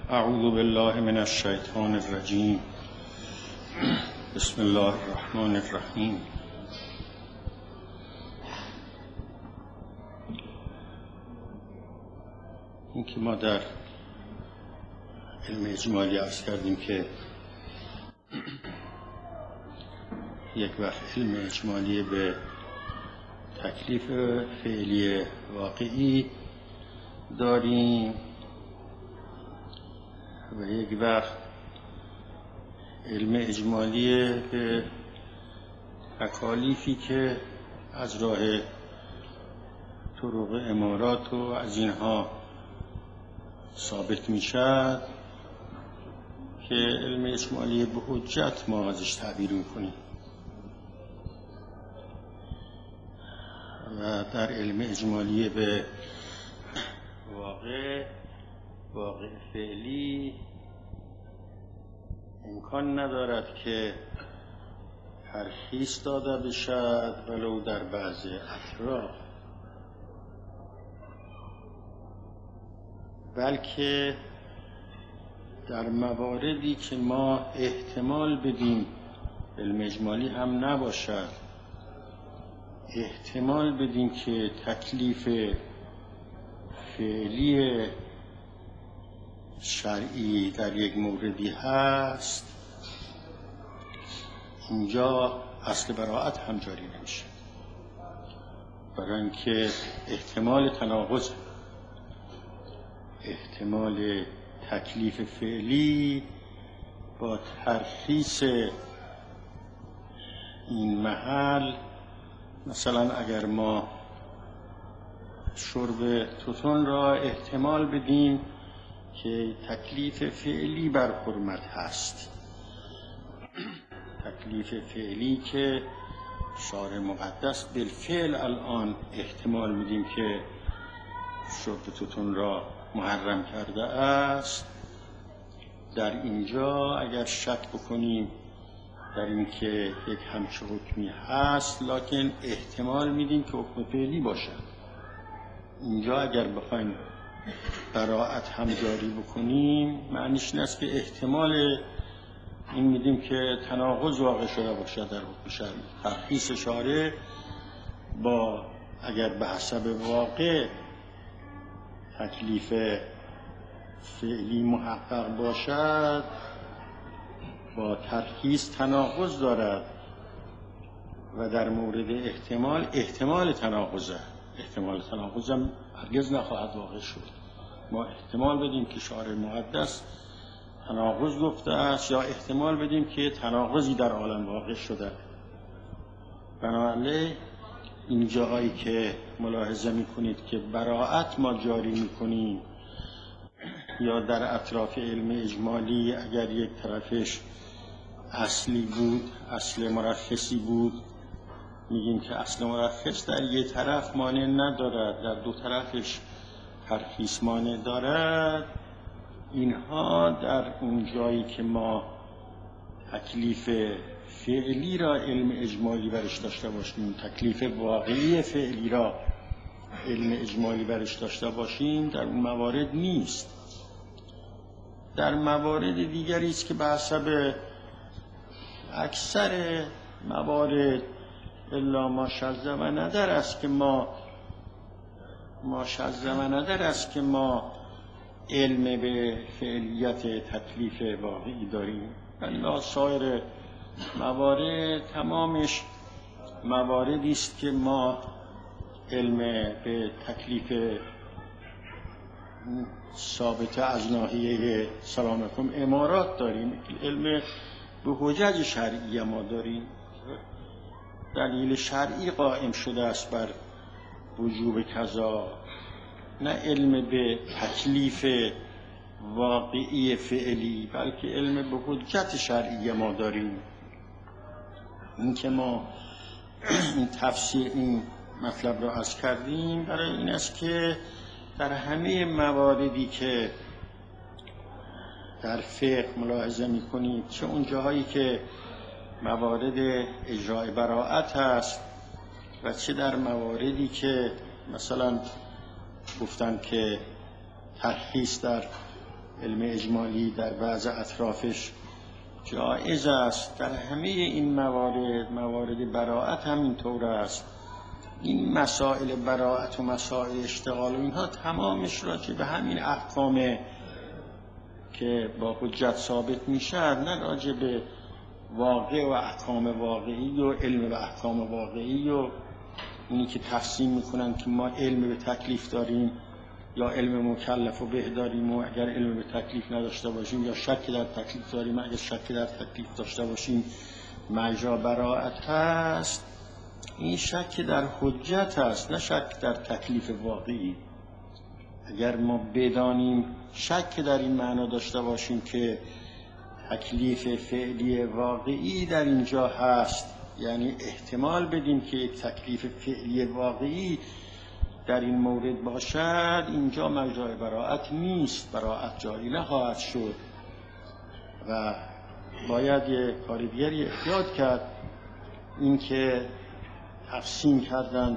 اعوذ بالله من الشیطان الرجیم. بسم الله الرحمن الرحیم. این که ما در علم اجمالی عرض کردیم که یک وقت علم اجمالی به تکلیف فعلی واقعی داریم و یک وقت علم اجمالی به تکالیفی که از راه طرق امارات و از اینها ثابت می شد که علم اجمالی به حجت ما ازش تعبیر می کنیم. و در علم اجمالی به واقع فعلی امکان ندارد که ترخیص داده بشد ولو در بعض اطراف، بلکه در مواردی که ما احتمال بدیم علم اجمالی هم نباشد، احتمال بدیم که تکلیف فعلی شرعی در یک موردی هست، اینجا اصل براءت هم جاری نمیشه، برای اینکه احتمال تناقض، احتمال تکلیف فعلی با ترخیص این محل. مثلا اگر ما شرب توتون را احتمال بدیم که تکلیف فعلی بر حرمت هست، تکلیف فعلی که شارع مقدس بالفعل الان احتمال میدیم که شرب توتون را محرم کرده است، در اینجا اگر شک بکنیم در اینکه یک همچه حکمی هست لکن احتمال میدیم که حکم فعلی باشد، اینجا اگر بخوایم براءت هم جاری بکنیم معنیش این است که احتمال این میدیم که تناقض واقع شده باشد در حکم شرعی. ترخیص شارع با اگر به حسب واقع تکلیف فعلی محقق باشد با ترخیص تناقض دارد و در مورد احتمال تناقض هم هرگز نخواهد واقع شد. ما احتمال بدیم که شارع مقدس تناقض گفته است یا احتمال بدیم که تناقضی در عالم واقع شده. بنابراین این جاهایی که ملاحظه میکنید که براءت ما جاری میکنیم یا در اطراف علم اجمالی اگر یک طرفش اصلی بود، اصل مرخصی بود، میگیم که اصل مرخص در یک طرف مانع ندارد، در دو طرفش ترخیص مانع دارد. اینها در اون جایی که ما تکلیف فعلی را علم اجمالی برش داشته باشیم، تکلیف واقعی فعلی را علم اجمالی برش داشته باشیم، در اون موارد نیست. در موارد دیگری است که به حسب اکثر موارد الا ما شذ و ندر است که ما علم به فعلیت تکلیف واقعی داریم. الا سایر موارد تمامش مواردی است که ما علم به تکلیف ثابت از ناحیه سلامکم امارات داریم، علم به حجج شرعی ما داریم، دلیل شرعی قائم شده است بر وجوب کذا، نه علم به تکلیف واقعی فعلی بلکه علم به حجت شرعی ما داریم. این که ما این تفسیر این مطلب را عرض کردیم برای این است که در همه مواردی که در فقه ملاحظه می‌کنید، چه اون جاهایی که موارد اجراء براءت است و چه در مواردی که مثلا گفتن که ترخیص در علم اجمالی در بعض اطرافش جایز است. در همه این موارد براءت هم اینطور است. این مسائل براءت و مسائل اشتغال و اینها تمامش راجع به همین احکامه که با حجت ثابت میشه، نه راجع به واقع و احکام واقعی و علم و احکام واقعی و اینی که تقسیم میکنن که ما علم به تکلیف داریم یا علم مکلف و به داریم و اگر علم به تکلیف نداشته باشیم یا شک در تکلیف داریم اگر شک در تکلیف داشته باشیم مجرا براءت هست. این شک در حجت هست، نه شک در تکلیف واقعی. اگر ما بدانیم شک در این معنا داشته باشیم که تکلیف فعلی واقعی در اینجا هست، یعنی احتمال بدیم که یک تکلیف فعلی واقعی در این مورد باشد، اینجا مجرای براءت نیست، براءت جاری نخواهد شد و باید یک کار دیگری احتیاط کرد. این که تقسیم کردن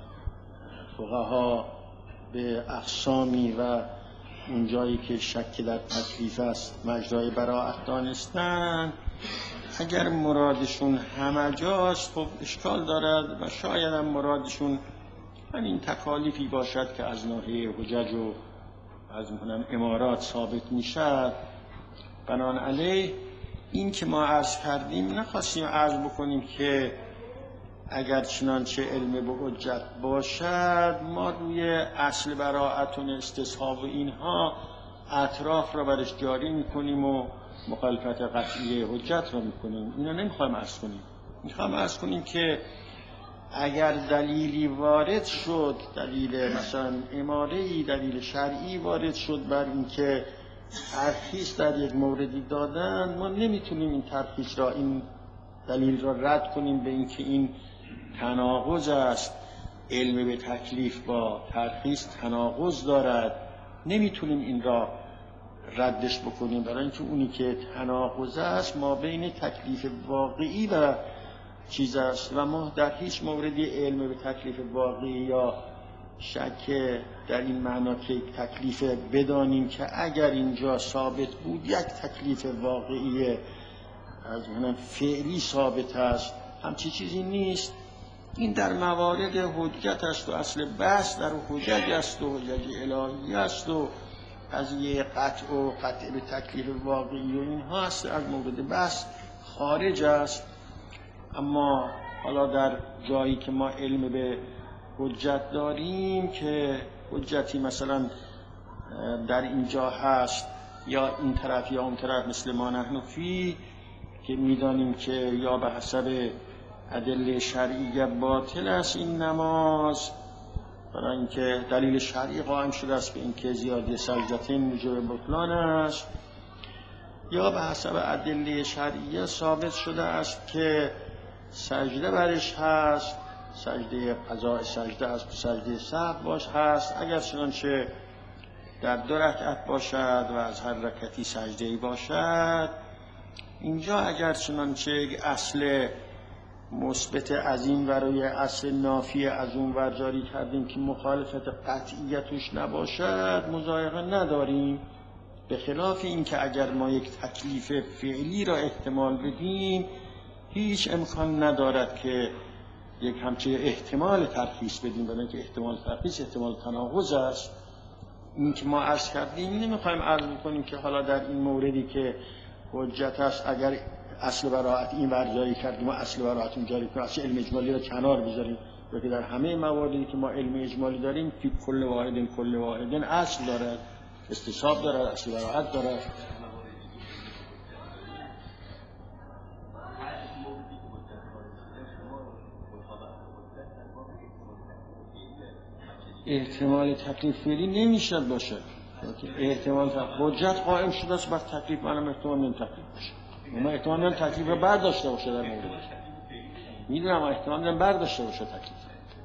فقها به اقسامی و اون جایی که شک در تکلیف است مجرای براءت دانستن، اگر مرادشون همه جاست خب اشکال دارد و شاید هم مرادشون این تکالیفی باشد که از ناحیه حجج و از امارات ثابت میشد. بنابراین این که ما عرض کردیم نخواستیم عرض بکنیم که اگر چنانچه علم به حجت باشد ما روی اصل براءت و استصحاب و اینها اطراف را برش جاری میکنیم و مخالفت قطعی حجت را میکنیم. اینا نمیخوایم عرض کنیم. میخوایم عرض کنیم که اگر دلیلی وارد شد، دلیل مثلا اماره‌ای، دلیل شرعی وارد شد بر اینکه ترخیص در یک موردی دادن، ما نمیتونیم این ترخیص را، این دلیل را رد کنیم به اینکه این تناقض است، علم به تکلیف با ترخیص تناقض دارد، نمیتونیم این را ردش بکنیم، برای اینکه اونی که تناقض است ما بین تکلیف واقعی و چیز است و ما در هیچ موردی علم به تکلیف واقعی یا شک در این معنا که تکلیف بدانیم که اگر اینجا ثابت بود یک تکلیف واقعی از منم فعلی ثابت است، همچی چیزی نیست. این در موارد حجت است و اصل بحث در حجج است و حجج الهی است و قضیه قطع و قطع به تکلیف واقعی و اینها است، از مورد بحث خارج است. اما حالا در جایی که ما علم به حجت داریم که حجتی مثلا در اینجا هست یا این طرف یا اون طرف، مثل ما نحن فی که میدانیم که یا به حسب ادله شرعی باطل است این نماز، برای اینکه دلیل شرعی قائم شده است به اینکه زیادی سجدتین موجب بطلان است، یا به حسب ادله شرعی ثابت شده است که سجده برش هست، سجده قضاء سجده است، سجده سهو باش هست، اگر چنانچه در 2 رکعت باشد و از هر رکعتی سجده‌ای باشد. اینجا اگر چنانچه اصل مثبت از این برای اصل نافی از اون ور جاری کردیم که مخالفت قطعیتش نباشد، مضایقه نداریم. به خلاف این که اگر ما یک تکلیف فعلی را احتمال بدیم هیچ امکان ندارد که یک همچه احتمال ترخیص بدیم، برای اینکه احتمال ترخیص احتمال تناقض است. این که ما عرض کردیم نمیخوایم عرض کنیم که حالا در این موردی که حجت است اگر اصل براءت این ور جاری کردیم و اصل براءت اون جاری کنیم، اصل علم اجمالی را کنار بذاریم، بلکه در همه مواردی که ما علم اجمالی داریم فی کل واحد اصل دارد، استصحاب دارد، اصل براءت دارد. احتمال تکلیف فعلی نمیشد باشه، احتمال حجت قائم شده است بر تکلیف، منم احتمال نیم تکلیف باشه، اما احتمال نیم تکلیف رو برداشته باشه در مورد میدونم احتمال نیم برداشته باشه تکلیف،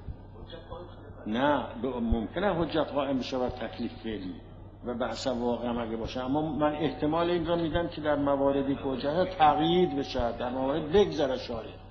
نه ممکنه حجت قائم بشه بر تکلیف فعلی و بحث واقعا اگه باشه، اما من احتمال این را میدم که در مواردی که حجت تقیید بشه، در موارد بگذره شاید،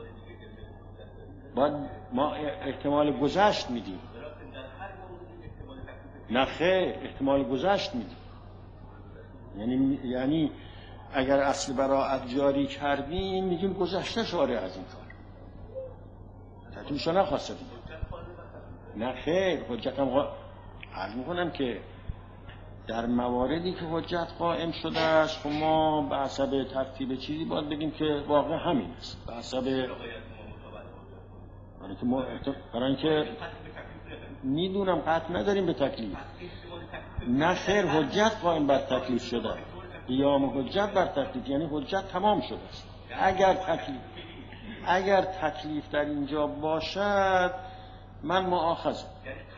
باید ما احتمال گذشت میدیم. نه خیر، احتمال گذشت میدیم. یعنی اگر اصل براءت جاری کردیم میگیم گذشته شارع از این کار، تکلیفشو نخواسته دیگه. نه خیر، حجت هم عرض میکنم که در مواردی که حجت قائم شده است خب ما به حسب ترتیب چیزی باید بگیم که واقع همین است، به حسب برای اینکه میدونم قطع نداریم به تکلیف. نه خیر، حجت قائم بر تکلیف شده، قیام حجت بر تکلیف، یعنی حجت تمام شده است. اگر تکلیف در اینجا باشد من مؤاخذم.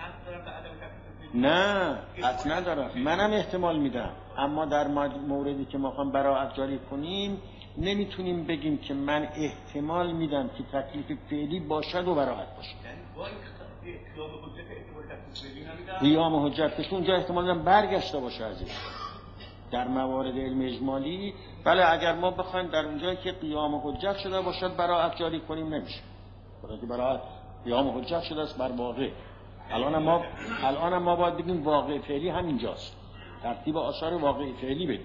نه قطع ندارم، منم احتمال میدم، اما در موردی که ما خواهم براءت جاری کنیم نمیتونیم بگیم که من احتمال میدم که تکلیف فعلی باشد و براءت باشد. قیام حجت که اونجا احتمال میدم برگشته باشه از این. در موارد علم اجمالی بله، اگر ما بخوایم در اونجایی که قیام حجت شده باشد براءت جاری کنیم نمیشه، برای که براءت قیام حجت شده است بر واقع. الان ما باید بگیم واقع فعلی همینجاست، ترتیب آثار واقع فعلی بدیم،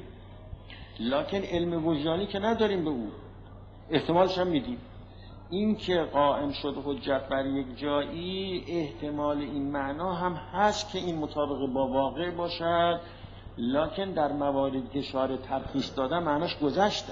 لکن علم وجدانی که نداریم به او، احتمالش هم میدیم. این که قائم شد حجت بر یک جایی احتمال این معنا هم هست که این مطابق با واقع باشد، لکن در مواردی که شارع ترخیص داده معناش گذشته،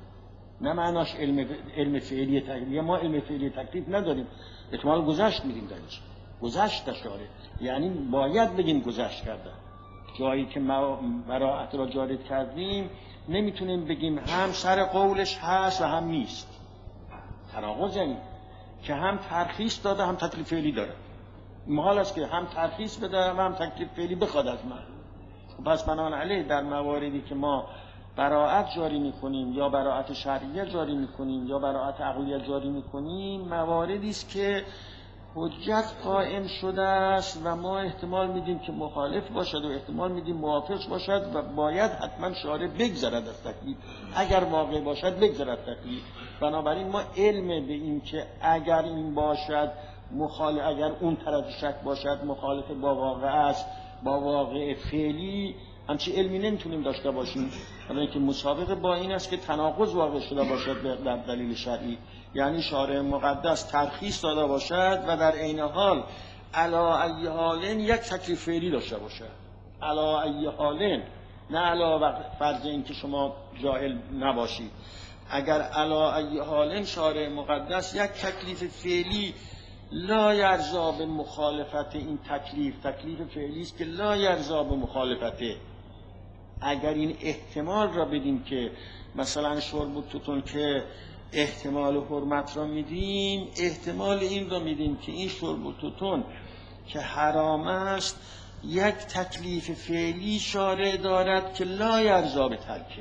نه معناش علم فعلی تکلیف. ما علم فعلی تکلیف نداریم، احتمال گذشت میدیم درش، گذشت شارع، یعنی باید بگیم گذشت کرده. جایی که ما براءت را جاری کردیم نمیتونیم بگیم هم سر قولش هست و هم نیست. تناقض یعنی که هم ترخیص داده هم تکلیف فعلی داره. محال است که هم ترخیص بده و هم تکلیف فعلی بخواد از من. پس بنابراین در مواردی که ما براءت جاری میکنیم یا براءت شرعیه جاری میکنیم یا براءت عقلیه جاری میکنیم، مواردی است که حجت قائم شده است و ما احتمال میدیم که مخالف باشد و احتمال میدیم موافق باشد و باید حتما شارع بگذرد از تکلیف، اگر واقع باشد بگذرد تکلیف. بنابراین ما علم به این که اگر این باشد اگر اون طرف شک باشد مخالف با واقع است، با واقع فعلی، همچی علمی نمیتونیم داشته باشیم، برای اینکه مسابقه با این است که تناقض واقع شده باشد در دلیل شرعی، یعنی شارع مقدس ترخیص داده باشد و در عین حال علی ای حالن یک تکلیف فعلی داشته باشد، علی ای حالن، نه علی فرض این که شما جاهل نباشید. اگر علی ای حالن شارع مقدس یک تکلیف فعلی لا یرضا به مخالفت این تکلیف فعلی است که لا یرضا به مخالفته، اگر این احتمال را بدیم که مثلا شرب توتون که احتمال حرمت را میدیم، احتمال این را میدیم که این شرب توتون که حرام است یک تکلیف فعلی شارع دارد که لا یرضا به ترکه،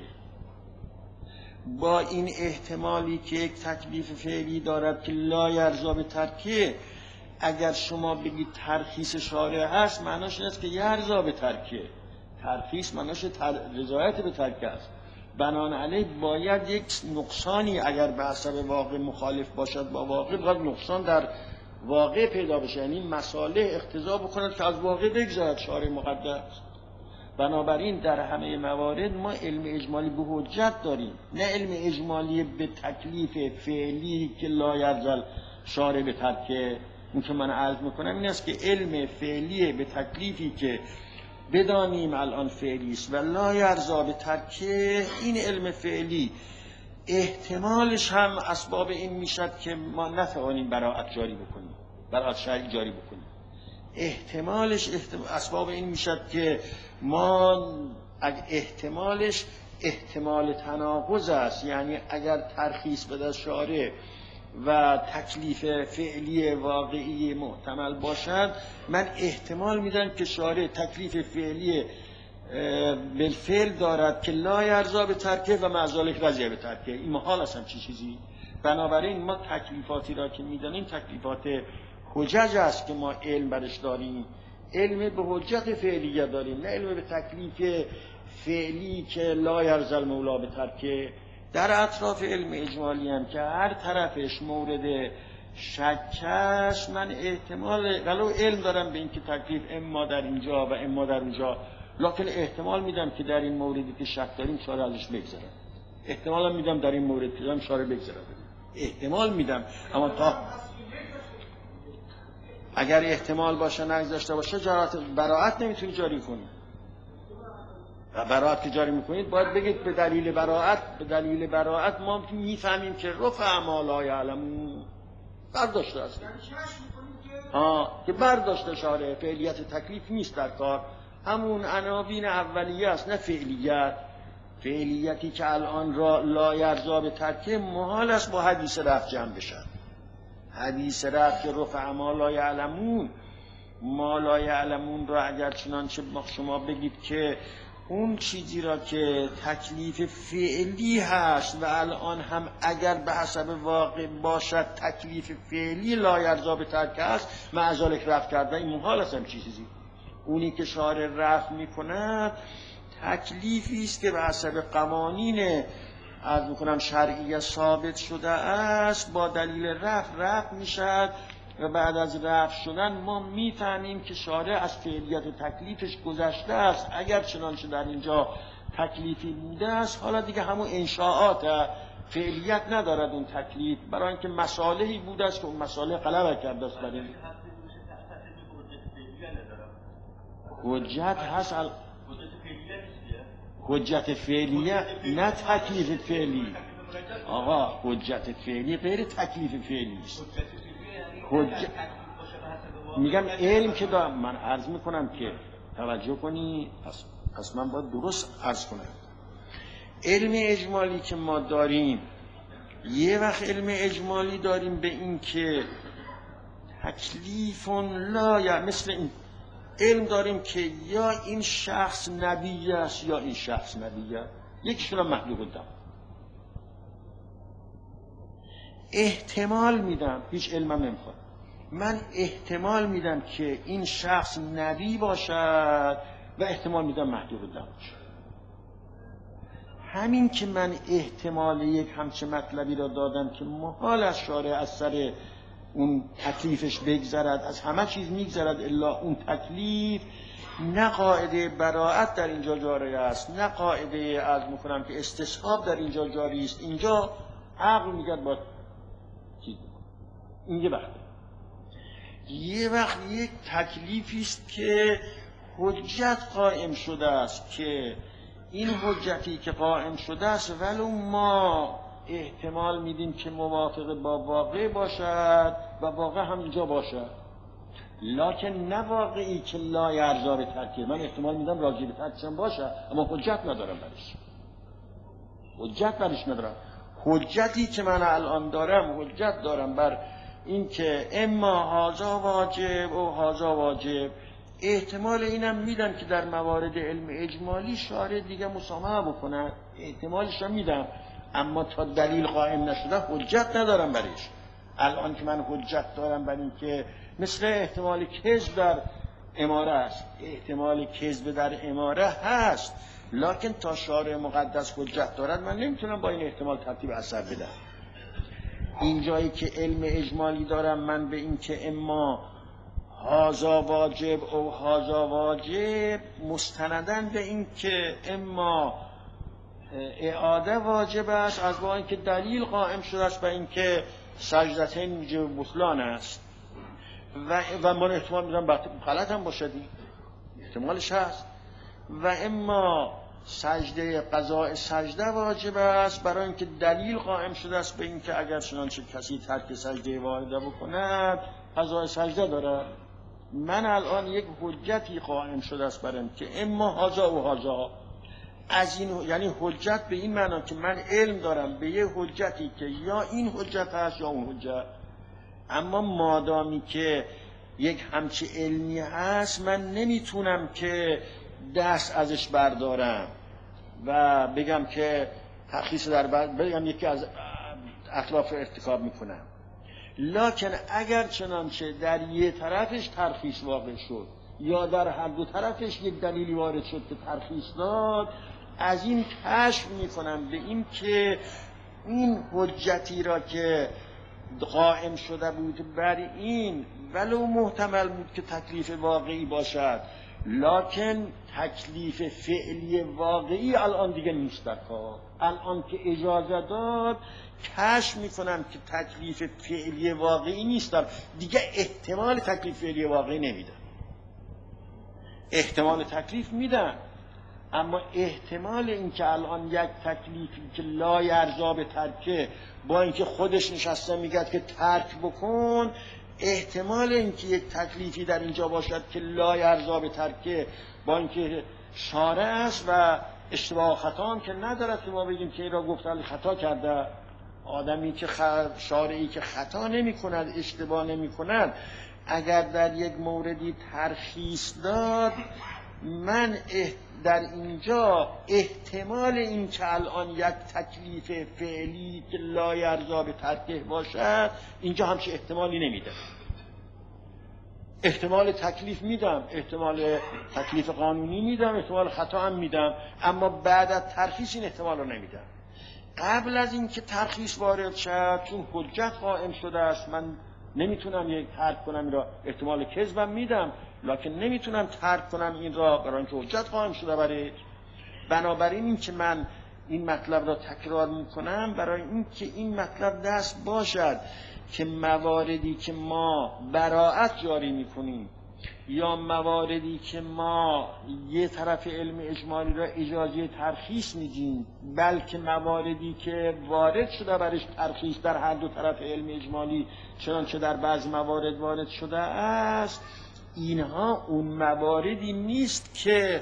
با این احتمالی که یک تکلیف فعلی دارد که لا یرضا به ترکه، اگر شما بگید ترخیص شارع هست معناش این است که یرضا به ترکه، ترخیص معناش رضایت به ترکه است. بنابراین باید یک نقصانی اگر به حسب واقع مخالف باشد با واقع، باید نقصان در واقع پیدا بشه، یعنی مصالح اقتضا بکند که از واقع بگذرد شارع مقدس. بنابراین در همه موارد ما علم اجمالی به حجت داریم، نه علم اجمالی به تکلیف فعلی که لا یرضا شارع به ترکه. اون که من عرض میکنم این است که علم فعلی به تکلیفی که بدانیم الان فعلی است و لا یرضا به ترکه، این علم فعلی احتمالش هم اسباب این میشد که ما نتوانیم براءت جاری بکنیم، براءت شرعی جاری بکنیم. احتمالش اسباب این میشد که ما احتمالش احتمال تناقض است، یعنی اگر ترخیص بده شارع و تکلیف فعلی واقعی محتمل باشد، من احتمال میدم که شارع تکلیف فعلی بالفعل دارد که لا یرضا به ترکه و مع ذلک رضی به ترکه. این محال است همچین چیزی. بنابراین ما تکلیفاتی را که میدانیم تکلیفات حجج است که ما علم برش داریم، علم به حجت فعلیه داریم، نه علم به تکلیف فعلی که لا یرضا المولا به ترکه. در اطراف علم اجمالی هم که هر طرفش مورد شک است، من احتمال ولو علم دارم به این که تکلیف اما در اینجا و اما در اونجا لکن احتمال میدم که در این موردی که شک داریم شارع ازش بگذره، احتمال میدم در این مورد که داریم شارع بگذره، احتمال میدم. اما تا اگر احتمال باشه نگذاشته باشه براءت نمیتونی جاری کنی. و براءت که جاری میکنید باید بگید به دلیل براءت ما میفهمیم که رفع ما لا یعلمون، برداشته است که برداشته شارع، فعلیت تکلیف نیست در کار، همون عناوین اولیه است، نه فعلیتی که الان را لا یرضا به ترکه محال است با حدیث رفع جمع بشن. حدیث رفع که رفع ما لا یعلمون را اگر چنانچه شما بگید که اون چیزی را که تکلیف فعلی هست و الان هم اگر به حسب واقع باشد تکلیف فعلی لا یرضا به ترک است، معذالک رفع کرده این محال است. هم چیزی اونی که شارع رفع میکند تکلیفی است که به حسب قوانین عرض میکنم شرعیه ثابت شده است، با دلیل رفع میشد و بعد از رفع شدن ما میفهمیم که شارع از فعلیت تکلیفش گذشته است. اگر چنانچه در اینجا تکلیفی بوده است، حالا دیگه همون انشاءات فعلیت ندارد اون تکلیف، برای اینکه مصالحی بوده است که اون مصالح غلبه کرده است. برای حجت هست حجت فعلیه نه تکلیف فعلی. آقا حجت فعلی غیر تکلیف فعلی است. میگم علم که دارم، من عرض میکنم که توجه کنی، پس من باید درست عرض کنم. علم اجمالی که ما داریم، یه وقت علم اجمالی داریم به این که تکلیف لا، یا مثل این علم داریم که یا این شخص نبی است یا این شخص نبی است، یکیشون هم مخلوق الدم. احتمال میدم، هیچ علمم نمیخواد، من احتمال میدم که این شخص نبی باشد و احتمال میدم محجوب الدم باشد. همین که من احتمال یک همچه مطلبی را دادم که محال از شارع از سر اون تکلیفش بگذرد، از همه چیز میگذرد الا اون تکلیف، نه قاعده براءت در اینجا جاری است، نه قاعده عرض میکنم که استصحاب در اینجا جاری است. اینجا عقل میگه با چیز این یه وقت یک تکلیفی است که حجت قائم شده است، که این حجتی که قائم شده است ولو ما احتمال میدیم که موافق با واقع باشد و واقع هم اینجا باشد، لکن نه واقعی که لا یرضا به ترکه. من احتمال میدم راجع به ترکشم باشد اما حجت ندارم برش. حجتی که من الان دارم، حجت دارم بر این که اما هازا واجب و هازا واجب. احتمال اینم میدم که در موارد علم اجمالی شارع دیگه مسامحه بکنه، احتمالش هم میدم، اما تا دلیل قائم نشده حجت ندارم برش. الان که من حجت دارم بر این که مثل احتمال کذب در اماره است، احتمال کذب در اماره هست، لکن تا شارع مقدس حجت دارد من نمیتونم با این احتمال ترتیب اثر بدم. این جایی که علم اجمالی دارم من به این که اما هازا واجب او هازا واجب، مستندن به این که اما اعاده واجب است، از با اینکه دلیل قائم شده است به این که سجدتین موجب بطلان است و من احتمال میدم غلط هم باشد، احتمالش هست. و اما سجده قضاء سجده واجب است برای اینکه دلیل قائم شده است به این که اگر چنانچه کسی ترک سجده واحده بکند قضاء سجده دارد. من الان یک حجتی قائم شده است برای این که اما هازا و هازا، از این یعنی حجت به این معنا که من علم دارم به یه حجتی که یا این حجت هست یا اون حجت، اما مادامی که یک همچی علمی هست من نمیتونم که دست ازش بردارم و بگم که ترخیص در بگم یکی از اطلاف ارتکاب میکنم. لکن اگر چنانچه در یه طرفش ترخیص واقع شد یا در هر دو طرفش یک دلیلی وارد شد که ترخیص داد، از این کشف میکنم به این که این حجتی را که قائم شده بود بر این ولو محتمل بود که تکلیف واقعی باشد، لکن تکلیف فعلی واقعی الان دیگه نیست در کار. الان که اجازه داد کشف میکنم که تکلیف فعلی واقعی نیست، دیگه احتمال تکلیف فعلی واقعی نمیدم. احتمال تکلیف میدم، اما احتمال اینکه الان یک تکلیفی که لا یرضا به ترکه، با اینکه خودش نشسته میگه که ترک بکن، احتمال اینکه یک تکلیفی در اینجا باشد که لا یرضا به ترکه، با اینکه شارع است و اشتباه خطا هم که ندارد که ما بگیم که این را گفتن خطا کرده. آدمی که شارعی که خطا نمی کند، اشتباه نمی کند، اگر در یک موردی ترخیص داد، من در اینجا احتمال این که الان یک تکلیف فعلی که لا یرضا به ترکه باشد، اینجا همچه احتمالی نمیده. احتمال تکلیف میدم، احتمال تکلیف قانونی میدم، احتمال خطا هم میدم، اما بعد از ترخیص این احتمال رو نمیدم. قبل از اینکه ترخیص وارد شد، چون حجت قائم شده است، من نمیتونم یک ترک کنم این را. احتمال کذبم میدم، لکن نمیتونم ترک کنم این را برای اینکه حجت قائم شده برای. بنابراین این که من این مطلب را تکرار میکنم برای اینکه این مطلب دست باشد که مواردی که ما براءت جاری میکنیم یا مواردی که ما یه طرف علم اجمالی را اجازه ترخیص میدیم، بلکه مواردی که وارد شده برش ترخیص در هر دو طرف علم اجمالی، چنانچه در بعض موارد وارد شده است، اینها اون مواردی نیست که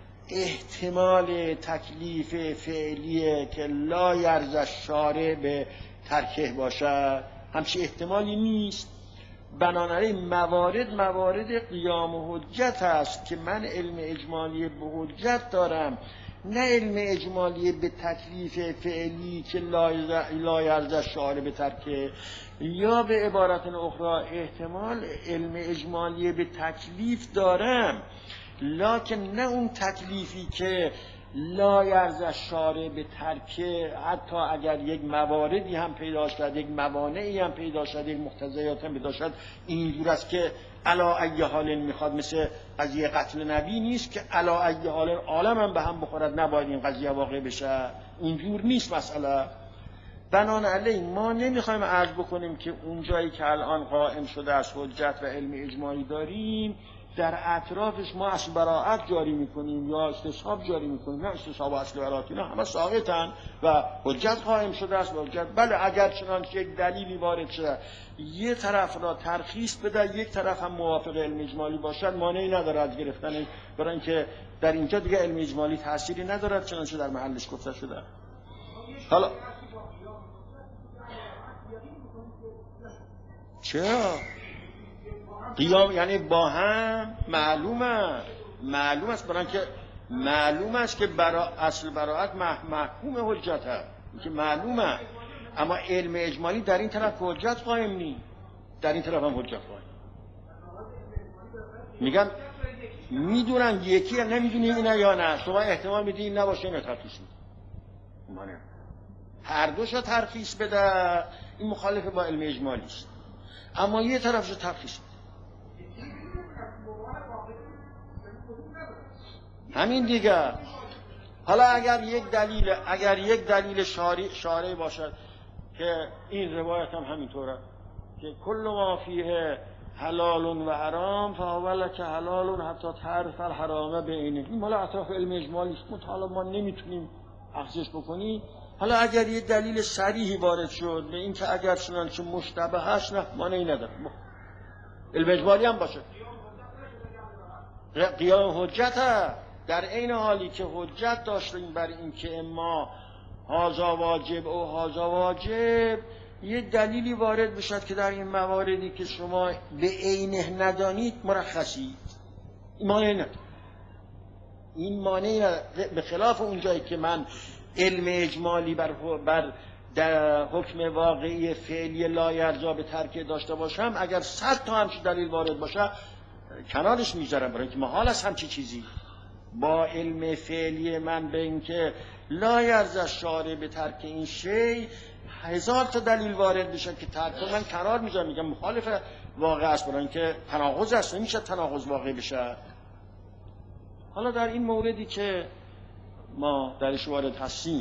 احتمال تکلیف فعلیه که لا یرضی الشارع به ترکه باشد، همچین احتمالی نیست. بنابراین موارد قیام حجت است که من علم اجمالی به حجت دارم، نه علم اجمالی به تکلیف فعلی که لا یرضی الشارع به ترکه، یا به عبارت اخرى احتمال علم اجمالی به تکلیف دارم، لکن نه اون تکلیفی که لا یرضی الشارع به ترکه، حتی اگر یک مواردی هم پیدا شد، یک موانعی هم پیدا شد، یک مقتضیات هم پیدا شد، اینجور است که علا ای حال میخواد، مثل قضیه قتل نبی نیست که علا ای حال عالم هم به هم بخورد نباید این قضیه واقع بشه. اینجور نیست مسئله. بنابراین ما نمیخوایم عرض بکنیم که اون جایی که الان قائم شده از حجت و علم اجمالی داریم، در اطرافش ما اصل براءت جاری میکنیم یا استصحاب جاری میکنیم. نه، استصحاب و اصل براءت اینا همه ساقطن و حجت قائم شده است. حجت بله، اگر چنانچه یک دلیلی وارد شده یه طرف را ترخیص بده، یک طرف هم موافق علم اجمالی باشد، مانعی نداره از گرفتن، برای اینکه در اینجا دیگه علم اجمالی تأثیری ندارد، چنانچه در محلش گفته شده. حالا چرا؟ قیام یعنی با هم معلوم است برای اینکه معلوم است که اصل براءت محکوم حجت هست، که معلومه، اما علم اجمالی در این طرف حجت قائم نیست، در این طرف هم حجت قائم. میگن میدونن یکی نمیدونی اینا یا نه، شما احتمال میدی این نباشه، اینا ترخیص میده، هر دوشو ترخیص بده، این مخالف با علم اجمالی است، اما یه طرفشو ترخیص میده. همین دیگه. حالا اگر یک دلیل شارعی باشد که این روایت هم همینطوره که کل ما فیه حلال و حرام فهو لک حلال حتی تعرف الحرام بعینه. این مال اطراف علم اجمالی است، حالا ما نمیتونیم اخذش بکنیم. حالا اگر یک دلیل صریحی وارد شد به این که اگر چنانچه مشتبه هست، نه مانعی نداره، علم اجمالی هم باشه، قیام حجت هست، در عین حالی که حجت داشتیم بر این که اما هذا واجب و هذا واجب، یه دلیلی وارد بشد که در این مواردی که شما به عینه ندانید مرخصید، این مانعی نداره. به خلاف اون جایی که من علم اجمالی بر در حکم واقعی فعلی لا یرضی به ترکه داشته باشم، اگر 100 تا همچین دلیل وارد باشه کنارش میذارم، برای اینکه محال است همچین چیزی. با علم فعلی من به اینکه لا یرضی الشارع به ترک این شی 1000 تا دلیل وارد بشه که ترک من کنار میذارم، میگم مخالف واقع است، برای اینکه تناقض است، نمیشه تناقض واقع بشه. حالا در این موردی که ما درش وارد هستیم،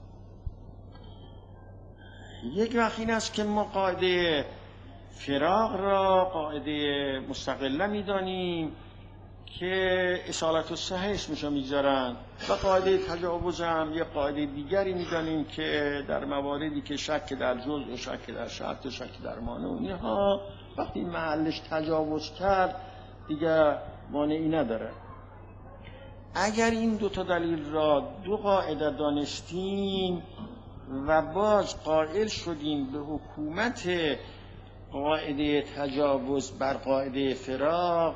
یک وقت این است که ما قاعده فراق را قاعده مستقله می‌دانیم که اصالت الصحه اسمشو میذارن، و قاعده تجاوز هم یه قاعده دیگری می‌دانیم که در مواردی که شک در جزء و شک در شرط و شک در مانع و اینها وقتی محلش تجاوز کرد دیگه مانعی نداره. اگر این دو تا دلیل را دو قاعده دانستیم و باز قائل شدیم به حکومت قاعده تجاوز بر قاعده فراق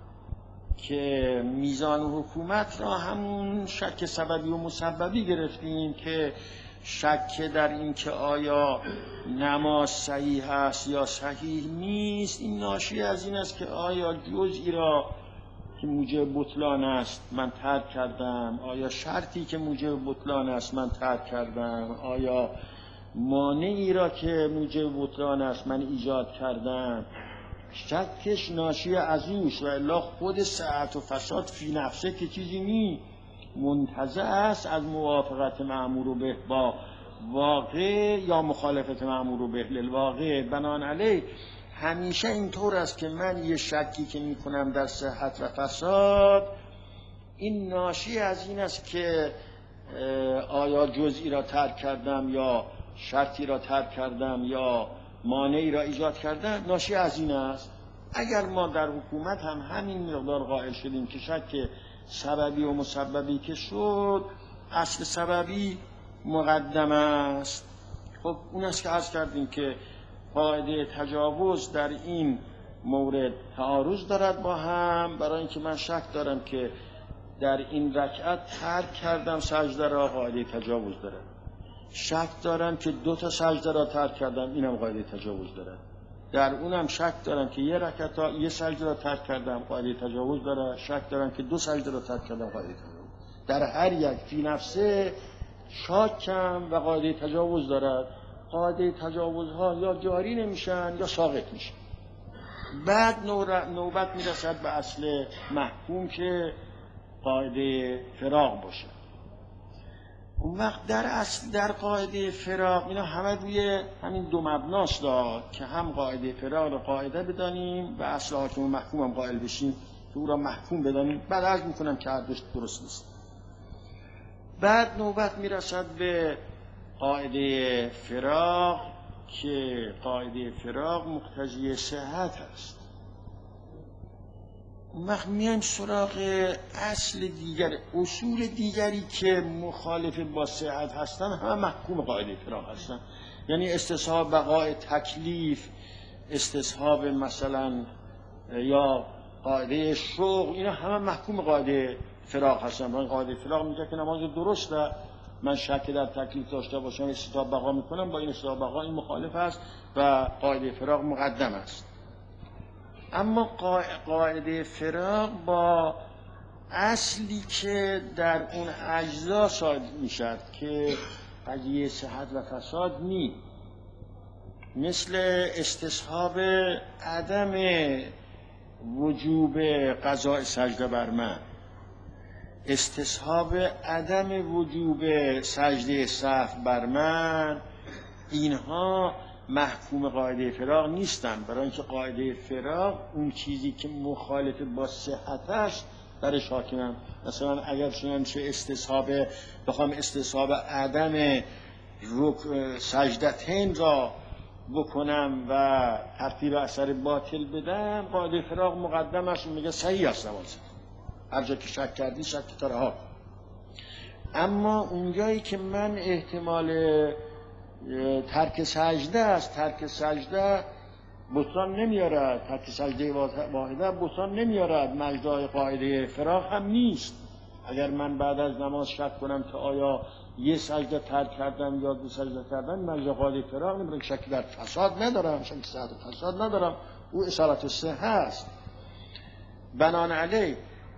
که میزان حکومت را همون شک سببی و مسببی گرفتیم که شک در این که آیا نماز صحیح است یا صحیح نیست، این ناشی از این است که آیا جزئی را که موجب بطلان است من ترک کردم، آیا شرطی که موجب بطلان است من ترک کردم، آیا مانعی را که موجب بطلان است من ایجاد کردم. شکش ناشی از اوست، و الا خود صحت و فساد فی نفسه که چیزی نی، منتزع است از موافقت مأمور به با واقع یا مخالفت مأمور به للواقع. بنابراین همیشه اینطور است که من یه شکی که میکنم در صحت و فساد، این ناشی از این است که آیا جزئی را ترک کردم یا شرطی را ترک کردم یا مانعی را ایجاد کردم، ناشی از این است. اگر ما در حکومت هم همین مقدار قائل شدیم که شک سببی و مسببی که شد، اصل سببی مقدم است، خب اون است که عرض کردیم که قاعده تجاوز در این مورد تعارض دارد با هم، برای اینکه من شک دارم که در این رکعت ترک کردم سجده را، قاعده تجاوز دارد. شک دارم که 2 تا سجده را ترک کردم، اینم قاعده تجاوز دارد. در اونم شک دارم که یه سجده را ترک کردم، قاعده تجاوز دارد. شک دارم که 2 سجده را ترک کردم، قاعده تجاوز. در هر یک فی نفسه شاکم و قاعده تجاوز دارد. قاعده تجاوزها یا جاری نمیشن یا ساقط میشن. بعد نوبت میرسد به اصل محکوم که قاعده فراق باشه. اون وقت در قاعده فراق اینا همه روی همین دو مبناست که هم قاعده فراق رو قاعده بدانیم و اصل حاکم و محکوم هم قائل بشیم که او را محکوم بدانیم. بعد عرض میکنم که هردوش درست نیست. بعد نوبت میرسد به قاعده فراق که قاعده فراق مقتضی صحت هست. وقت میایم سراغ اصل دیگر، اصول دیگری که مخالف با صحت هستن همه محکوم قاعده فراق هستن. یعنی استصحاب بقای تکلیف، استصحاب مثلا یا قاعده شوق، اینا همه محکوم قاعده فراق هستن. قاعده فراق میگه که نماز درسته، من شک در تکلیف داشته باشم استصحاب بقا میکنم، با این استصحاب بقا این مخالف است و قاعده فراق مقدم است. اما قاعده فراق با اصلی که در اون اجزا صادر میشد که قضیه صحت و فساد نی، مثل استصحاب عدم وجوب قضاء سجده بر من، استصحاب عدم وجوب سجده سهو بر من، اینها محکوم قاعده فراق نیستن. برای اینکه قاعده فراق اون چیزی که مخالف با صحتش درش حاکمم. مثلا اگر چه بخوام استصحاب عدم سجدتین را بکنم و ترتیب اثر باطل بدم، قاعده فراق مقدم است، میگه صحیح است نماز، هر جا که شک کردی شک تو رها. اما اونجایی که من احتمال ترک سجده است، ترک سجده بطلان نمیارد، ترک سجده واحده بطلان نمیارد، مجرای قاعده فراق هم نیست. اگر من بعد از نماز شک کنم که آیا یه سجده ترک کردم یا 2 سجده کردم، مجرای قاعده فراق نمیارد. شک در فساد ندارم، شک صحت و فساد ندارم، او اصالت الصحه است. بنابراین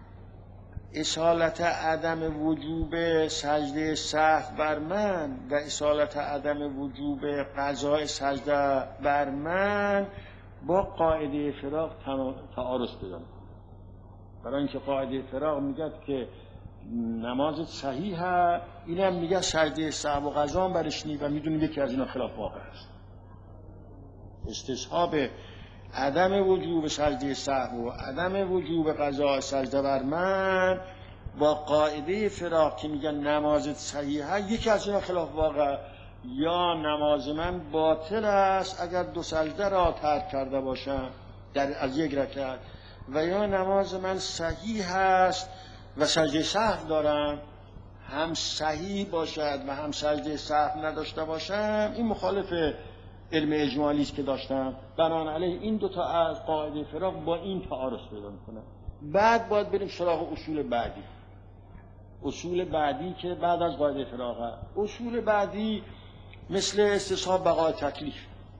اصالت عدم وجوب سجده سهو بر من و اصالت عدم وجوب قضاء سجده بر من با قاعده فراق تعارض پیدا می‌کنه. برای اینکه قاعده فراغ میگه که نماز صحیح ها، اینم میگه سجده سهو و قضا هم برش نی و میدونیم یکی از اینا خلاف واقع است. استصحاب عدم وجوب سجده سهو و عدم وجوب قضا سجده بر من با قاعده فراغ که میگن نماز صحیحه، یکی از اینا خلاف واقع، یا نماز من باطل است اگر 2 سجده را ترک کرده باشم از یک رکعت، و یا نماز من صحیح است و سجده سهو دارم، هم صحیح باشد و هم سجده سهو نداشته باشم. این مخالف علم اجمالی است که داشتم. بنابراین این 2 تا از قاعده فراغ با این تعارض پیدا میکنه. بعد باید بریم سراغ اصول بعدی. اصول بعدی که بعد از قاعده فراغ، اصول بعدی مثل استصحاب بقای تکلیف،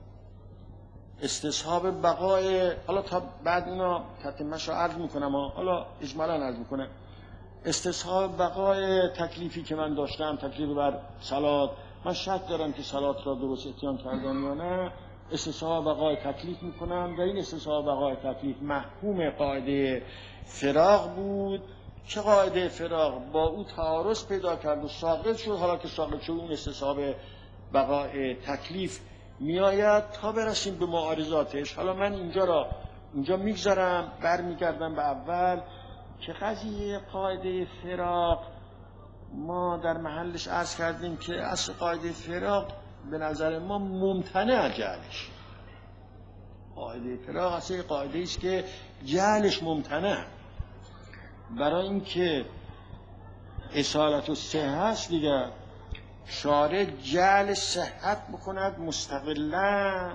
استصحاب بقای، حالا تا بعد اینا تتمه‌اش رو عرض میکنم، حالا اجمالا عرض میکنم. استصحاب بقای تکلیفی که من داشتم، تکلیف بر صلات، من شک دارم که صلات را درست اتیان کردم یا نه، استصحاب بقای تکلیف میکنم و این استصحاب بقای تکلیف محکوم قاعده فراغ بود که قاعده فراغ با او تعارض پیدا کرد و ساقط شد. حالا که ساقط شد اون استصحاب بقای تکلیف میآید تا برسیم به معارضاتش. حالا من اینجا میگذارم، برمیگردم به اول که قضیه قاعده فراغ ما در محلش عرض کردیم که اصل قاعده فراغ به نظر ما ممتنع جهلش. قاعده فراغ اصل قاعده است که جهلش ممتنع، برای اینکه اصالت و صحت است دیگه. شارع جعل صحت بکند مستقلا.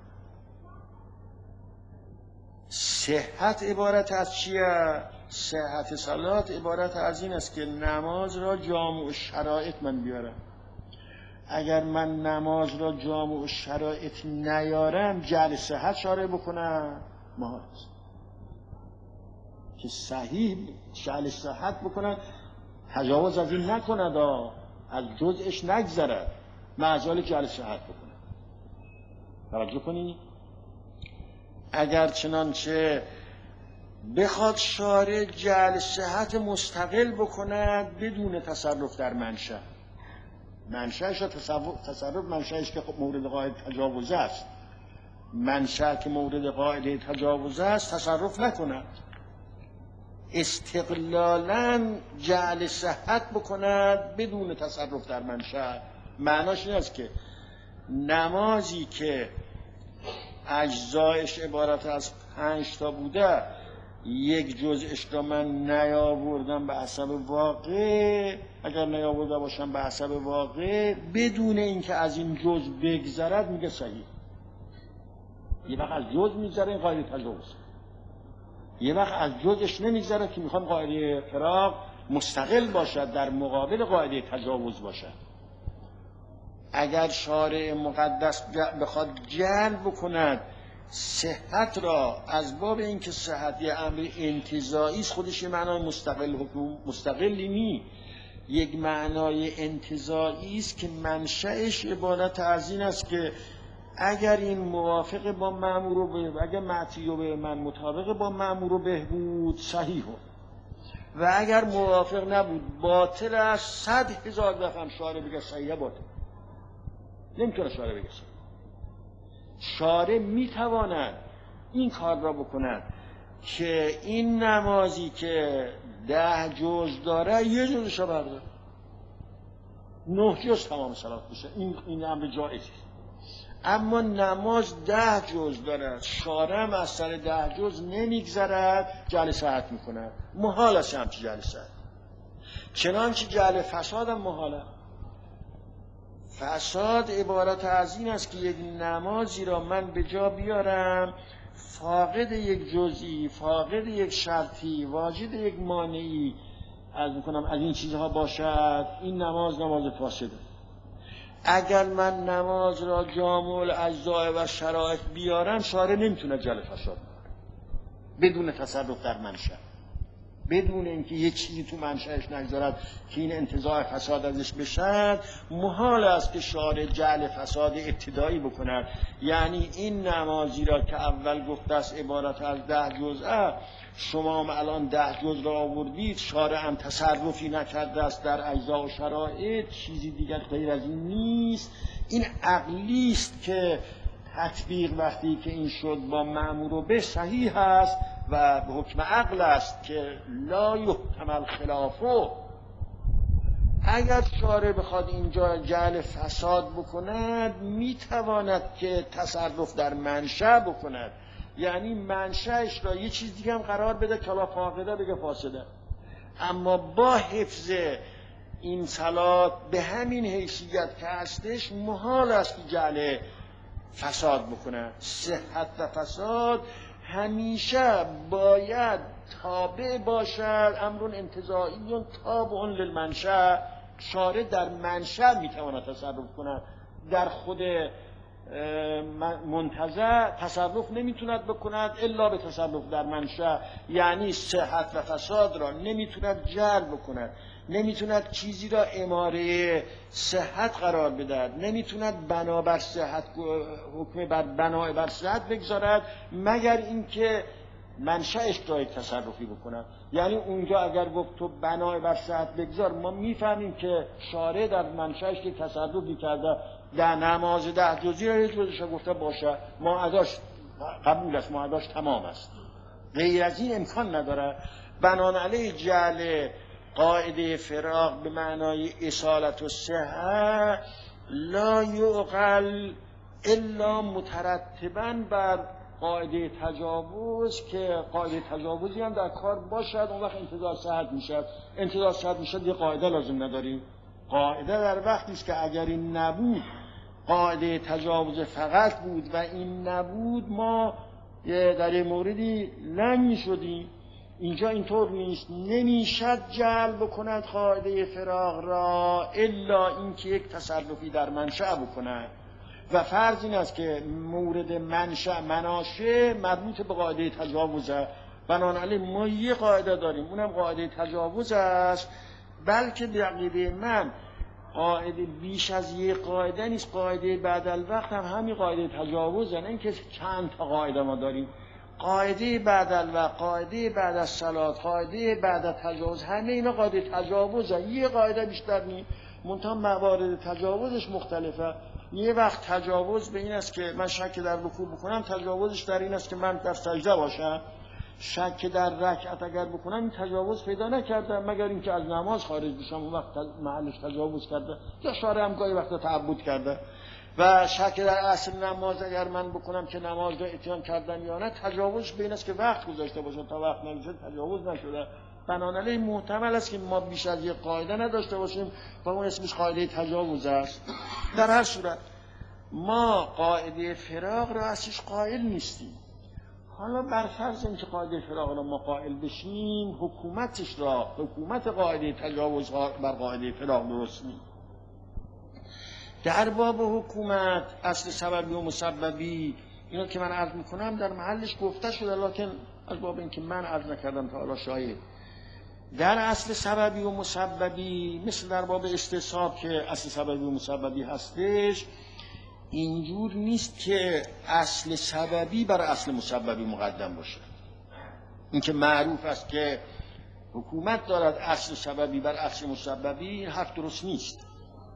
صحت عبارت از چیه؟ صحت صلات عبارت از این است که نماز را جامع شرایط من بیارم. اگر من نماز را جامع شرایط نیارم، جعل صحت شارع بکنم محال است. که صحیح جعل صحت بکنم، تجاوز از این نکند، از جزءش نگذرد، معزال جعل صحت بکنه. توجه کنی؟ اگر چنانچه بخواد شارع جعل صحت مستقل بکند بدون تصرف در منشأ، منشأش را تصرف منشأش که مورد قاعده تجاوز است، منشأ که مورد قاعده تجاوز است تصرف نکند، استقلالاً جعل صحت بکند بدون تصرف در منشأ. معناش این است که نمازی که اجزایش عبارت از 5 تا بوده، یک جزءش را من نیاوردم به حسب واقع، اگر نیاورده باشم به حسب واقع بدون اینکه از این جزء بگذرد، میگه صحیح. یه وقت از جزء میگذره، این قاعده تجاوز. یه وقت از جزءش نمیگذره که میخوام قاعده فراغ مستقل باشد، در مقابل قاعده تجاوز باشد. اگر شارع مقدس بخواد جعل بکند صحت را، از باب اینکه صحت یه امر انتزاعی است، خودش یه معنای مستقلی نی، یک معنای انتزاعی است که منشأش عبارت از این است که اگر این موافق با مأمور و بهبود، اگر معطی و به من مطابق با مأمور و بهبود صحیح و اگر موافق نبود باطل است. 100,000 دفعه هم شارع بگه صحیحه، باطل نمیتونه شارع بگه صحیح. شارع میتواند این کار را بکند که این نمازی که 10 جز داره یه جزش را برداره، 9 جز تمام صلات بشه، این امر جایزی. اما نماز 10 جز دارد، شارع هم از سر 10 جز نمیگذرد، جعل صحت میکند. محال است همچی جعل صحت، چنانچه جعل فساد هم محاله. فساد عبارت از این است که یک نمازی را من به جا بیارم فاقد یک جزئی، فاقد یک شرطی، واجد یک مانعی از این چیزها باشد، این نماز فاسده. اگر من نماز را جامع الاجزاء و شرایط بیارم، شارع نمیتونه جعل فساد کنه بدون تصرف در منشأ. بدون اینکه یک چیزی تو منشأش نگذارد که این انتزاع فساد ازش بشد، محال است که شارع جعل فساد ابتدایی بکند. یعنی این نمازی را که اول گفته است عبارت از 10 جزء، شما هم الان 10 جزء را آوردید، شارع هم تصرفی نکرده است در اجزا و شرایط، چیزی دیگر غیر از این نیست. این عقلی است که تطبیق وقتی که این شد با مأمور به صحیح است و به حکم عقل است که لا یحتمل خلافه. اگر شارع بخواد اینجا جعل فساد بکند، میتواند که تصرف در منشأ بکند، یعنی منشأش را یه چیز دیگه هم قرار بده که لا فاقده بگه فاسده، اما با حفظ این صلات به همین حیثیت که هستش محال است که جعل فساد بکنه. صحت و فساد همیشه باید تابع باشد، امر انتزاعی تابع للمنشأ. شارع در منشأ میتواند تصرف کند، در خود منتزع تصرف نمیتوند بکند الا به تصرف در منشأ. یعنی صحت و فساد را نمیتوند جلب بکند، نمیتوند چیزی را اماره صحت قرار بدهد، نمیتوند بنابر صحت حکم بر بنای بر صحت بگذارد مگر اینکه منشأش را تصرفی بکند. یعنی اونجا اگر گفت تو بنای بر صحت بگذار، ما میفهمیم که شارع در منشأش که تصرفی کرده، در نماز 10 جزئی را جزش گفته باشه معداش قبول است، معداش تمام است، غیر از این امکان نداره. بنان علیه جعل قاعده فراغ به معنای اصالت و صحه لا یعقل الا مترتبا بر قاعده تجاوز، که قاعده تجاوزی هم در کار باشد، اون وقت انتزاع صحت میشد. انتزاع صحت میشد، یه قاعده لازم نداریم. قاعده در وقتی است که اگر این نبود قاعده تجاوز فقط بود و این نبود، ما در یه موردی لنگ میشدیم. اینجا اینطور نیست، نمیشد جعل بکند قاعده فراغ را الا اینکه یک تصرفی در منشأ بکند، و فرض این است که مورد منشأ مناشه مربوط به قاعده تجاوزه. بنابراین ما یه قاعده داریم، اونم قاعده تجاوز است، بلکه به عقیده من قاعده بیش از یه قاعده نیست. قاعده بعد الوقت هم همین قاعده تجاوزه، نه اینکه چند تا قاعده ما داریم. قاعده بعد الوقت، قاعده بعد از صلات، قاعده بعد از تجاوز، همه اینا قاعده تجاوزه، یه قاعده بیشتر نیست. منتها موارد تجاوزش مختلفه. یه وقت تجاوز به این است که من شک در رکوع بکنم، تجاوزش در این است که من در سجده باشم. شک در رکعت اگر بکنم، این تجاوز پیدا نکردم مگر اینکه از نماز خارج بشم، اون وقت محلش تجاوز کرده، یا شارع هم گاهی وقتا تعبد کرده. و شک در اصل نماز اگر من بکنم که نماز را اتیان کردم یا نه، تجاوزش به این است که وقت گذاشته باشم، تا وقت نگذشت تجاوز نشده. بنابراین محتمل است که ما بیش از یک قاعده نداشته باشیم و اون اسمش قاعده تجاوز است. در هر صورت ما قاعده فراغ را ازش قائل نیستیم. حالا بر فرض اینکه قاعده فراغ را ما قائل بشیم، حکومت قاعده تجاوز بر قاعده فراغ درست نیست. در باب حکومت اصل سببی و مسببی، اینا که من عرض میکنم در محلش گفته شده، لکن از باب اینکه من عرض نکردم تا حالا شاید در اصل سببی و مسببی، مثل در باب استصحاب که اصل سببی و مسببی هستش، اینجور نیست که اصل سببی بر اصل مسببی مقدم باشه. این که معروف است که حکومت دارد اصل سببی بر اصل مسببی، این حرف درست نیست.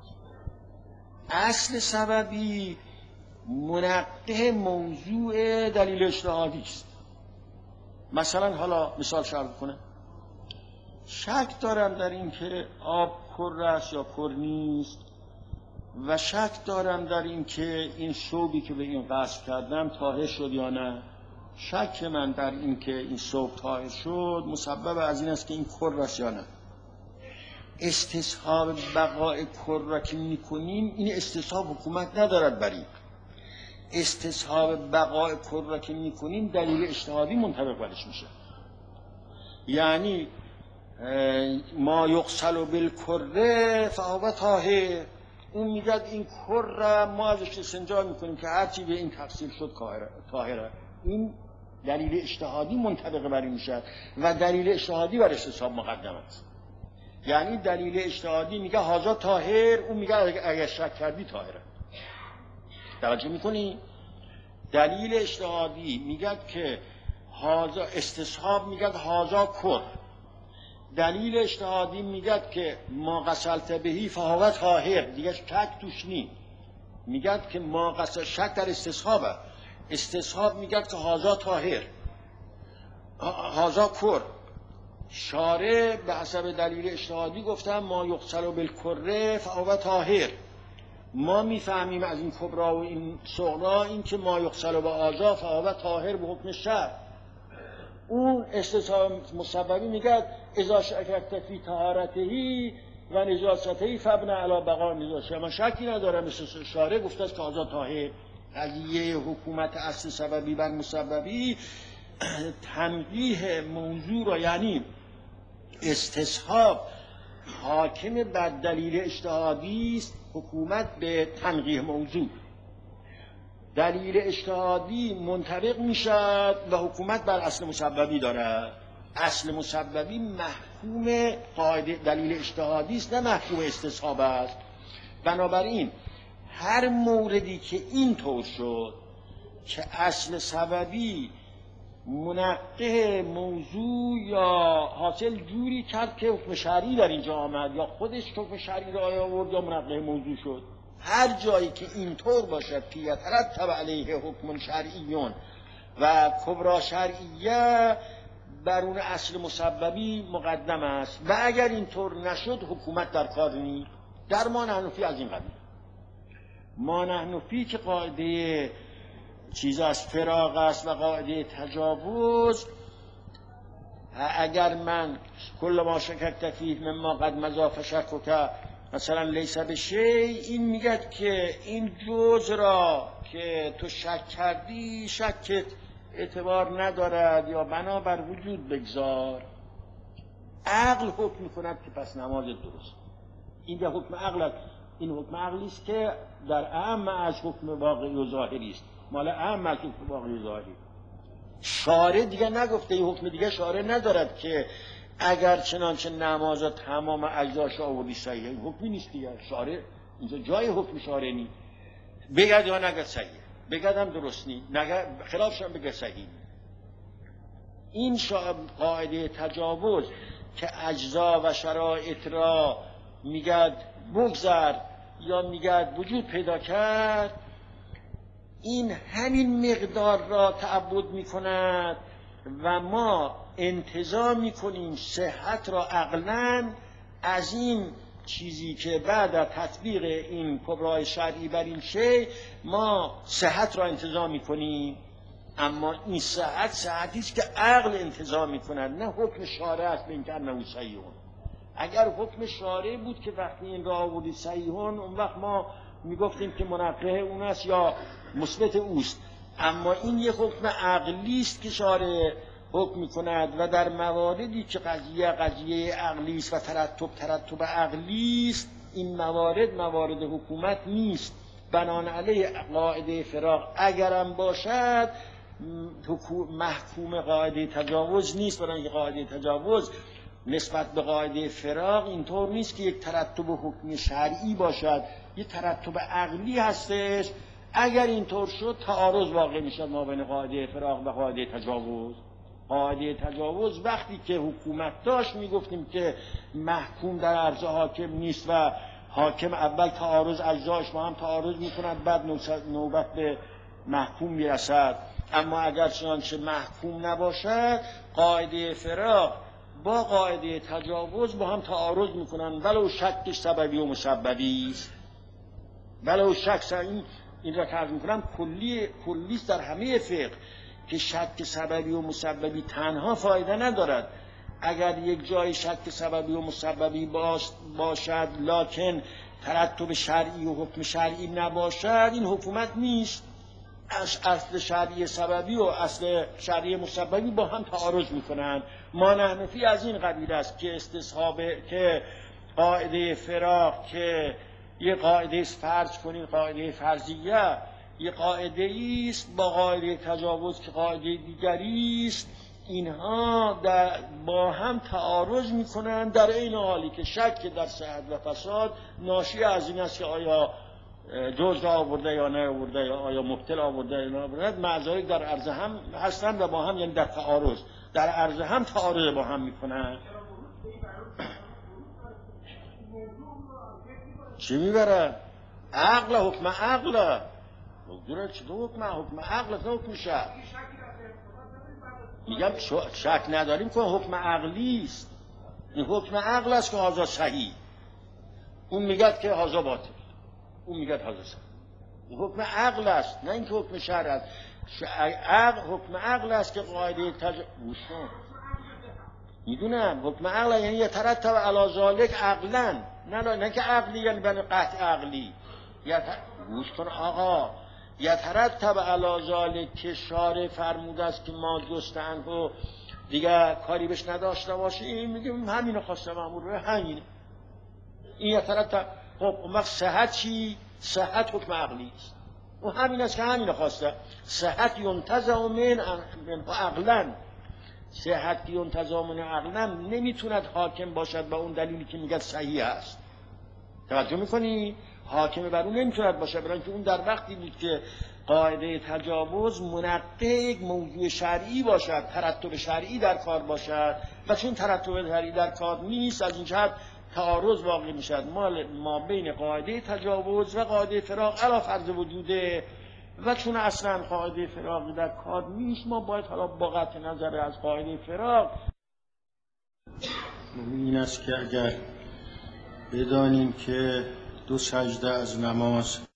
اصل سببی منقه موضوع دلیل اجتهادی است. مثلا حالا مثال شرح کنه، شک دارم در این که آب پر است یا پر نیست، و شک دارم در این که این ثوبی که به این قصد کردم طاهر شد یا نه. شک من در این که این ثوب طاهر شد مسبب از این است که این پر است یا نه. استصحاب بقای پر را که میکنیم، این استصحاب حکومت ندارد بر این. استصحاب بقای پر را که میکنیم دلیل اجتهادی منطبق برش میشه. یعنی ما یغسل بالکره فهو طاهر، اون میگه این کر را ما ازش استنجا میکنیم که هرچی به این تفسیر شد طاهره. این دلیل اجتهادی منطبق بر این میشد و دلیل اجتهادی بر استصحاب مقدم است. یعنی دلیل اجتهادی میگه هذا طاهر، اون میگه اگر شک کردی طاهره. توجه میکنی؟ دلیل اجتهادی میگه که هذا استصحاب، میگه هذا کر. دلیل اجتهادی میگه که ما غسلت بهی فهو طاهر، دیگه شک توش نی. میگه که ما غسل، شک در استصحابه. استصحاب میگه که هذا طاهر، هذا کر. شارع به حسب دلیل اجتهادی گفتم ما یغسل بالکره فهو طاهر. ما میفهمیم از این کبرا و این صغرا این که ما یغسل با آزا فهو طاهر به حکم شرع. اون استصحاب مسببی میگه اذا شککت فی طهارته و نجاسته فابن علی بقاء نجاسته. من شکی ندارم شارع گفته است که آزا طاهر. قضیه حکومت اصل سببی بر مسببی تنقیح موضوع را، یعنی استصحاب حاکم بر دلیل اجتهادی است، حکومت به تنقیح موضوع. دلیل اجتهادی منطبق میشد و حکومت بر اصل مسببی دارد. اصل مسببی محکوم قاعده دلیل اجتهادی است، نه محکوم استصحاب است. بنابراین هر موردی که این طور شد که اصل سببی منقه موضوع یا حاصل جوری کرد که حکم شرعی در اینجا آمد، یا خودش حکم شرعی را آورد یا منقه موضوع شد، هر جایی که اینطور باشد که یترتب علیه حکم شرعیون و کبرا شرعیه، بر اون اصل مسببی مقدم است. و اگر اینطور نشد حکومت در کار نیست. در ما نحنفی از این قبیل، ما نحنفی که قاعده چیز از فراغ است و قاعده تجاوز، اگر من کل ما شککت فیه مما قد مضی فشکک مثلا لیس بشیء، این میگه که این جز را که تو شک کردی شکت اعتبار ندارد یا بنابر وجود بگذار. عقل حکم میکند که پس نماز درست. این به حکم عقل، این حکم عقلی است که در اعم از حکم واقعی و ظاهری است، مال اعم از حکم واقعی و ظاهری. شارع دیگه نگفته، این حکم دیگه شارع ندارد که اگر چنانچه نماز تمام اجزاش آوردی صحیح. این حکمی نیست دیگه. شارع اینجا جای حکم شارع نیست. بگد یا نگد صحیح، بگدم درست نیست، خلافش هم بگد صحیح. این قاعده تجاوز که اجزا و شرایط را میگد بگذر یا میگد وجود پیدا کرد، این همین مقدار را تعبد میکند و ما انتزاع میکنیم صحت را عقلاً از این چیزی که بعد از تطبیق این کبرای شرعی بر این شی ما صحت را انتزاع میکنیم. اما این صحتی است که عقل انتزاع میکند، نه حکم شارع است به این که انه صحیحون. اگر حکم شارع بود که وقتی این را آوردی صحیحون، اون وقت ما میگفتیم که منقه اون است یا مثبت اوست. اما این یک حکم عقلی است که شارع حکم میکند و در مواردی که قضیه عقلی است و ترتب عقلی است، این موارد حکومت نیست. بنان علیه قاعده فراغ اگرم باشد محکوم قاعده تجاوز نیست، برای اینکه قاعده تجاوز نسبت به قاعده فراغ اینطور نیست که یک ترتب حکمی شرعی باشد، یک ترتب عقلی هستش. اگر اینطور شد تعارض واقع میشد ما بین قاعده فراغ و قاعده تجاوز. قاعده تجاوز وقتی که حکومت داشت میگفتیم که محکوم در عرض حاکم نیست و حاکم اول تعارض اجزاش با هم تعارض میکند، بعد نوبت به محکوم میرسد. اما اگر چنانچه محکوم نباشد قاعده فراغ با قاعده تجاوز با هم تعارض میکنن، ولو شکش سببی و مسببی است. ولو شک این را تعریف میکنم کلی است در همه فقه که شک سببی و مسببی تنها فایده ندارد. اگر یک جای شک سببی و مسببی باشد لکن ترتب شرعی و حکم شرعی نباشد، این حکومت نیست. اصل شرعی سببی و اصل شرعی مسببی با هم تعارض میکنند. ما نحنفی از این قبیل است که استصحاب که قاعده فراغ که یه قاعده فرض کنیم، قاعده فرضیه یه قاعده است با قاعده تجاوز که قاعده دیگری است، اینها با هم تعارض میکنن در این حالی که شک در صحت و فساد ناشی از این است که آیا جزء آورده یا نه آورده، یا آیا مبتل آورده یا نه آورده. معذارت در عرض هم هستند و با هم، یعنی در تعارض، در عرض هم تعارض با هم میکنن. چی میبرن؟ عقل، حکم عقل. موضوع چه حکم عقل، نه حکم شرع. میگم شک نداریم که حکم عقلی است. این حکم عقل است که هذا صحیح، اون میگه که هذا باطل، اون میگه هذا صحیح. این حکم عقل است، نه اینکه حکم شرع است. حکم عقل است که قاعده میدونم حکم عقل یعنی یترتب علی ذلک عقلا، نه که عقلی یعنی بن قطع عقلی. گوش کن آقا، یترتب علی ذلک که شارع فرموده است که ما جستن و دیگه کاری بهش نداشته باشیم، میگیم همینو خواسته مامور، همینه این یترتب. خب اون وقت صحت چی؟ صحت حکم عقلی است، و همین است که همینو خواسته. صحت ینتزع من عقلا، صحت ینتزع من عقلا نمیتوند حاکم باشد با اون دلیلی که میگه صحیح است. توجه میکنی؟ حاکم بر اون نمیتوند باشه، برای اینکه اون در وقتی بود که قاعده تجاوز منقه یک موضوع شرعی باشد، ترتب شرعی در کار باشد، و چون ترتب شرعی در کار نیست، از این جهت تعارض واقع میشد ما بین قاعده تجاوز و قاعده فراق علی فرض وجوده، و چون اصلا قاعده فراق در کار نیست، ما باید حالا با قطع نظر از قاعده فراق این است که اگر بدانیم که 2 سجده از نماز